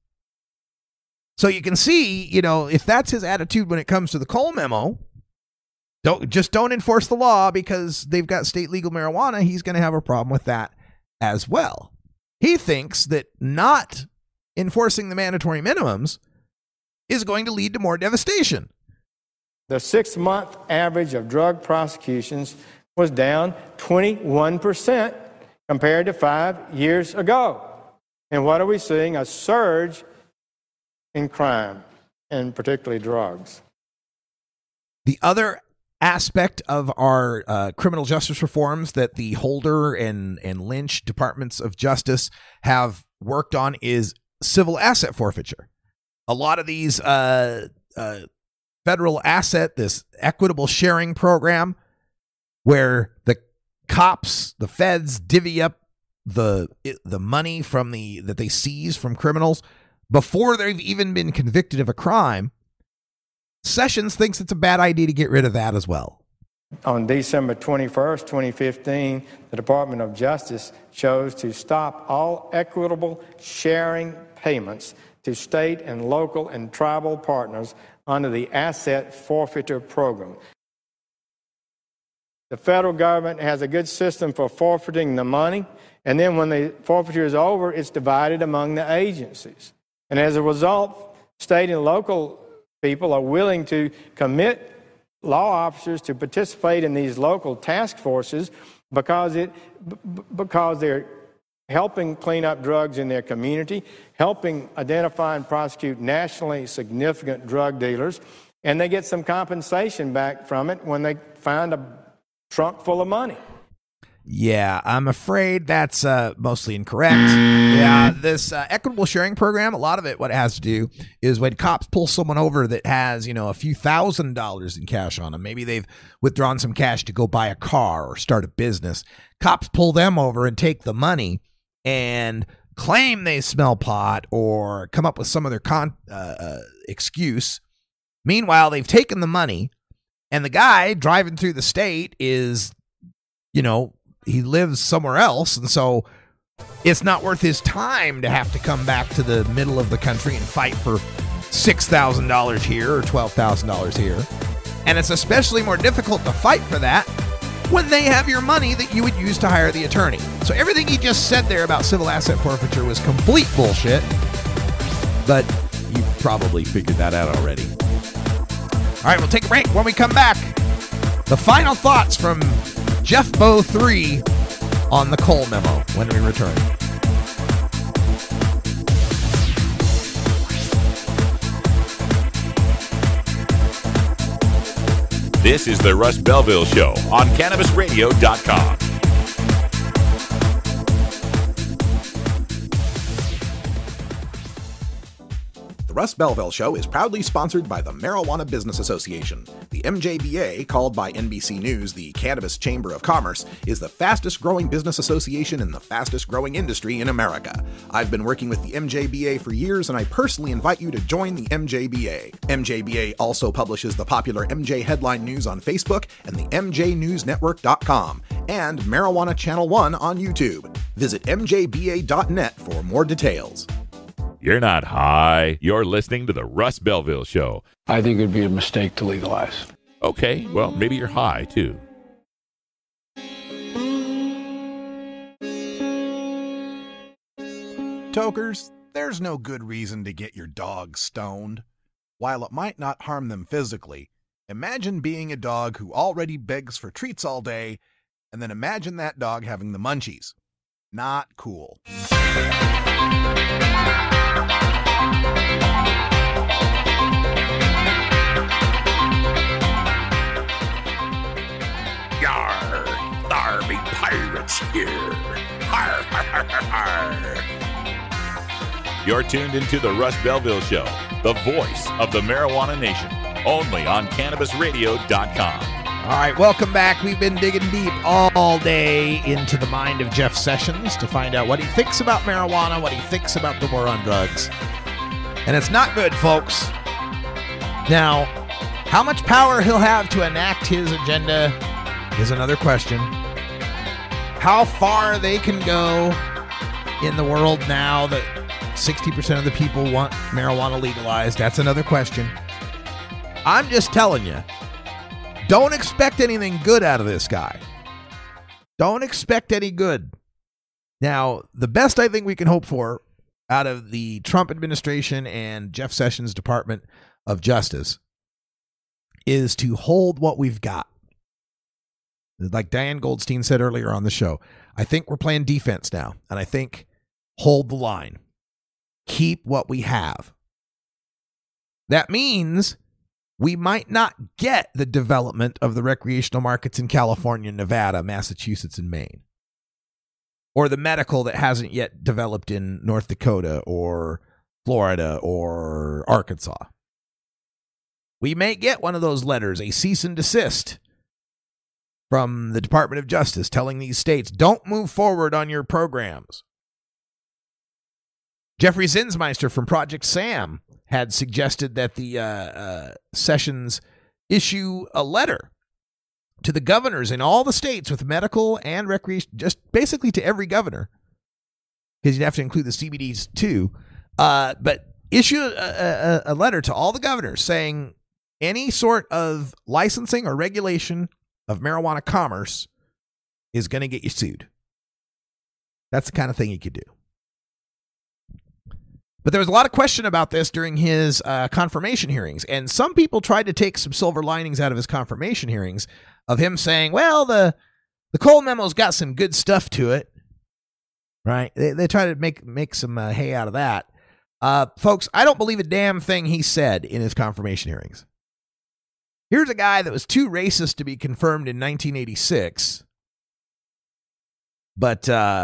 So you can see, if that's his attitude when it comes to the Cole memo, don't enforce the law because they've got state legal marijuana, he's going to have a problem with that as well. He thinks that not enforcing the mandatory minimums is going to lead to more devastation. The 6-month average of drug prosecutions was down 21% compared to 5 years ago. And what are we seeing? A surge in crime, and particularly drugs. The other aspect of our criminal justice reforms that the Holder and Lynch Departments of Justice have worked on is civil asset forfeiture. A lot of these federal asset, this equitable sharing program, where the cops, the feds divvy up the money from that they seize from criminals before they've even been convicted of a crime. Sessions thinks it's a bad idea to get rid of that as well. On December 21st, 2015, the Department of Justice chose to stop all equitable sharing payments to state and local and tribal partners under the asset forfeiture program. The federal government has a good system for forfeiting the money, And then when the forfeiture is over, it's divided among the agencies. And as a result, state and local people are willing to commit law officers to participate in these local task forces because they're helping clean up drugs in their community, helping identify and prosecute nationally significant drug dealers, and they get some compensation back from it when they find a trunk full of money. Yeah, I'm afraid that's mostly incorrect. Yeah, this equitable sharing program, a lot of it, what it has to do is when cops pull someone over that has, a few $1,000s in cash on them, maybe they've withdrawn some cash to go buy a car or start a business. Cops pull them over and take the money and claim they smell pot or come up with some other excuse. Meanwhile, they've taken the money, and the guy driving through the state is, he lives somewhere else, and so it's not worth his time to have to come back to the middle of the country and fight for $6,000 here or $12,000 here. And it's especially more difficult to fight for that when they have your money that you would use to hire the attorney. So everything he just said there about civil asset forfeiture was complete bullshit, but you probably figured that out already. All right, we'll take a break. When we come back, the final thoughts from Jeff Bowe 3 on the Cole memo when we return. This is the Russ Belville Show on CannabisRadio.com. The Russ Belville Show is proudly sponsored by the Marijuana Business Association. The MJBA, called by NBC News the Cannabis Chamber of Commerce, is the fastest growing business association in the fastest growing industry in America. I've been working with the MJBA for years, and I personally invite you to join the MJBA. MJBA also publishes the popular MJ Headline News on Facebook and the MJNewsNetwork.com and Marijuana Channel 1 on YouTube. Visit MJBA.net for more details. You're not high. You're listening to the Russ Belville Show. I think it would be a mistake to legalize. Okay, well, maybe you're high, too. Tokers, there's no good reason to get your dog stoned. While it might not harm them physically, imagine being a dog who already begs for treats all day, and then imagine that dog having the munchies. Not cool. Yarr, thar be pirates here. Har, har, har, har, har. You're tuned into the Russ Belville Show, the voice of the marijuana nation, only on CannabisRadio.com. All right, welcome back. We've been digging deep all day into the mind of Jeff Sessions to find out what he thinks about marijuana, what he thinks about the war on drugs. And it's not good, folks. Now, how much power he'll have to enact his agenda is another question. How far they can go in the world now that 60% of the people want marijuana legalized, that's another question. I'm just telling you, don't expect anything good out of this guy. Don't expect any good. Now, the best I think we can hope for out of the Trump administration and Jeff Sessions' Department of Justice is to hold what we've got. Like Diane Goldstein said earlier on the show, I think we're playing defense now, and I think hold the line. Keep what we have. That means we might not get the development of the recreational markets in California, Nevada, Massachusetts, and Maine. Or the medical that hasn't yet developed in North Dakota or Florida or Arkansas. We may get one of those letters, a cease and desist from the Department of Justice telling these states, don't move forward on your programs. Jeffrey Zinsmeister from Project SAM had suggested that the Sessions issue a letter to the governors in all the states with medical and recreation, just basically to every governor, because you'd have to include the CBDs too, but issue a letter to all the governors saying any sort of licensing or regulation of marijuana commerce is going to get you sued. That's the kind of thing he could do. But there was a lot of question about this during his confirmation hearings, and some people tried to take some silver linings out of his confirmation hearings of him saying, well, the Cole memo's got some good stuff to it, right? They try to make some hay out of that. Folks, I don't believe a damn thing he said in his confirmation hearings. Here's a guy that was too racist to be confirmed in 1986, but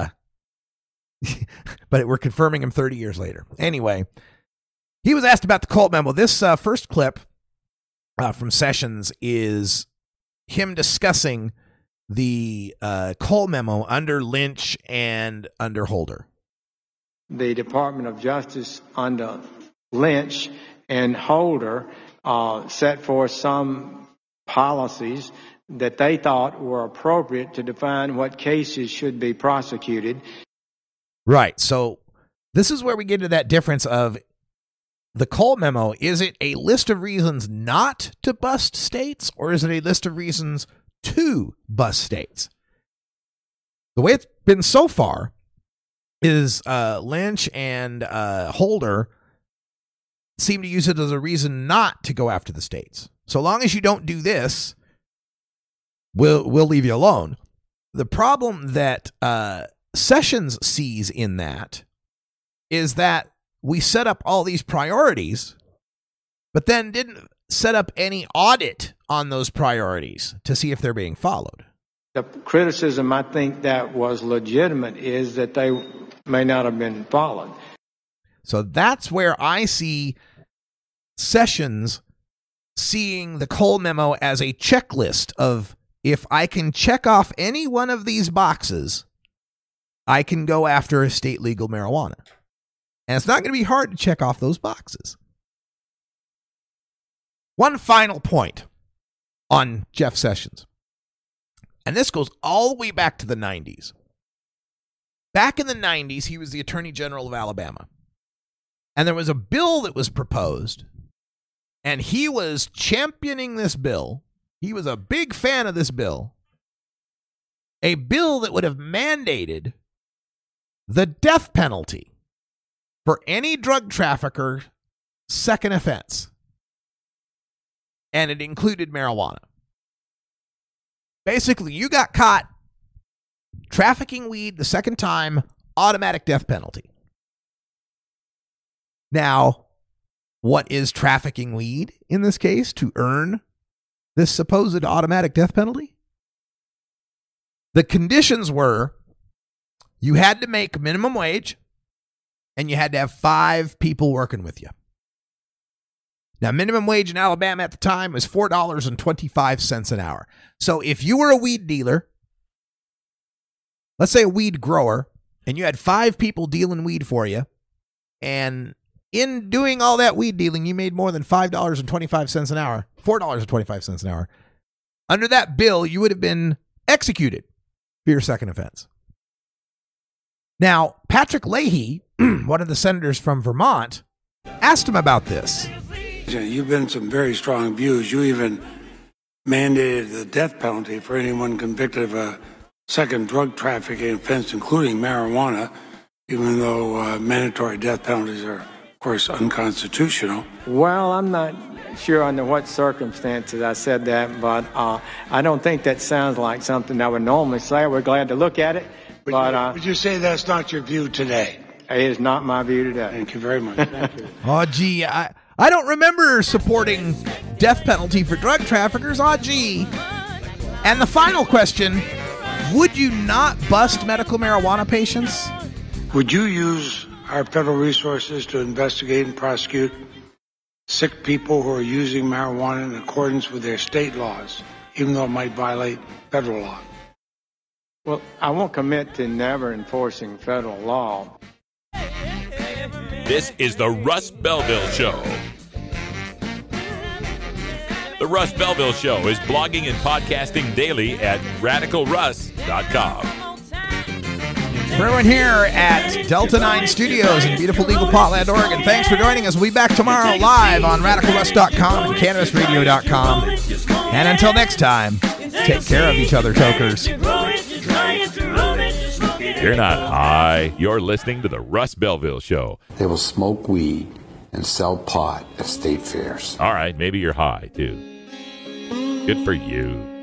we're confirming him 30 years later. Anyway, he was asked about the Colt memo. This first clip from Sessions is him discussing the Colt memo under Lynch and under Holder. The Department of Justice under Lynch and Holder set forth some policies that they thought were appropriate to define what cases should be prosecuted. Right. So this is where we get into that difference of the Cole memo. Is it a list of reasons not to bust states, or is it a list of reasons to bust states? The way it's been so far is Lynch and Holder seem to use it as a reason not to go after the states. So long as you don't do this, we'll leave you alone. The problem that Sessions sees in that is that we set up all these priorities, but then didn't set up any audit on those priorities to see if they're being followed. The criticism I think that was legitimate is that they may not have been followed. So that's where I see Sessions seeing the Cole memo as a checklist of, if I can check off any one of these boxes, I can go after state legal marijuana. And it's not going to be hard to check off those boxes. One final point on Jeff Sessions. And this goes all the way back to the 90s. Back in the 90s, he was the Attorney General of Alabama. And there was a bill that was proposed, and he was championing this bill. He was a big fan of this bill. A bill that would have mandated the death penalty for any drug trafficker second offense. And it included marijuana. Basically, you got caught trafficking weed the second time, automatic death penalty. Now, what is trafficking weed in this case to earn this supposed automatic death penalty? The conditions were you had to make minimum wage and you had to have 5 people working with you. Now, minimum wage in Alabama at the time was $4.25 an hour. So if you were a weed dealer, let's say a weed grower, and you had 5 people dealing weed for you, and in doing all that weed dealing, you made more than $5.25 an hour, $4.25 an hour. Under that bill, you would have been executed for your second offense. Now, Patrick Leahy, one of the senators from Vermont, asked him about this. You've been some very strong views. You even mandated the death penalty for anyone convicted of a second drug trafficking offense, including marijuana, even though mandatory death penalties are, of course, unconstitutional. Well, I'm not sure under what circumstances I said that, but I don't think that sounds like something I would normally say. We're glad to look at it. Would you say that's not your view today? It is not my view today. Thank you very much. Thank you. Oh, gee, I don't remember supporting death penalty for drug traffickers. Oh, gee. And the final question, would you not bust medical marijuana patients? Would you use our federal resources to investigate and prosecute sick people who are using marijuana in accordance with their state laws, even though it might violate federal law? Well, I won't commit to never enforcing federal law. This is the Russ Belville Show. The Russ Belville Show is blogging and podcasting daily at RadicalRuss.com. For everyone here at Delta 9 Studios in beautiful Eagle Potland, Oregon, thanks for joining us. We'll be back tomorrow live on RadicalRuss.com and CannabisRadio.com. And until next time, take care of each other, tokers. You're not high. You're listening to the Russ Belville Show. They will smoke weed and sell pot at state fairs. All right, maybe you're high, too. Good for you.